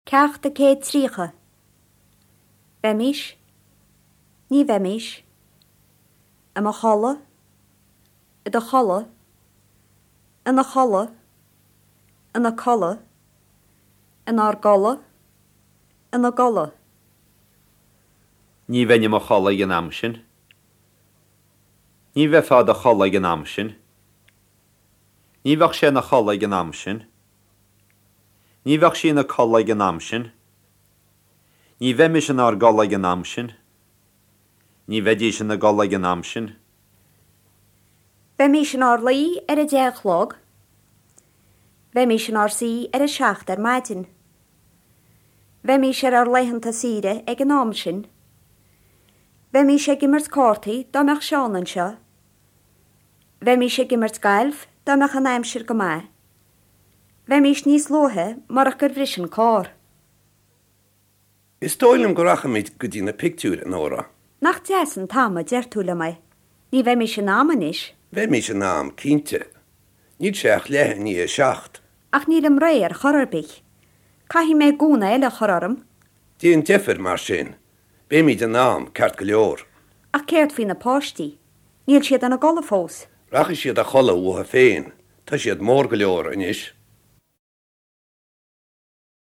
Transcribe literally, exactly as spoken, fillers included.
Ceacht a cé trícha. Bhemis. Ní bhemis. Am a cholle. I do cholle. Yn a cholle. Yn a colle. Yn ar golle. Yn a golle. Ní bhaine mo cholla gan amsin. Ní bheith fád a cholla gan amsin. Ní bheith sé na cholla gan amsin. Ní bheith sí na colla gan amsin. Ní bhemis an ar golla gan amsin. Ní bheidí sin na golla gan amsin. Bhemis an ar lí ar a déachlog. Bhemis an ar sí ar a seacht ar maidin. Bhemis ar ar leihananta síre ag an amsin. Bhemis ag immert córtaí dámeach seánan seo. Bhemis ag immert gailf dámeach an aimsir go mai. Bhemis níos lóthe mar ach gur bhrisin cór. Is dóilm go rachamid go dtí na pictiúr an óra. Nach deasan táma deirtúla mai. Ní bhemis an aman is. Bhemis an am cínte. Níd seach lethe ní a seacht. Ach níl am réir chorarbich. Caihí mé gúna eile chorarm. Díon defer mar sin. Bheimid an am ceart go leor. Ach céirt fi na páistí. Níl siad an a gola fós. Rachas siad a cholla utha féin. Tá siad mór go leor inis.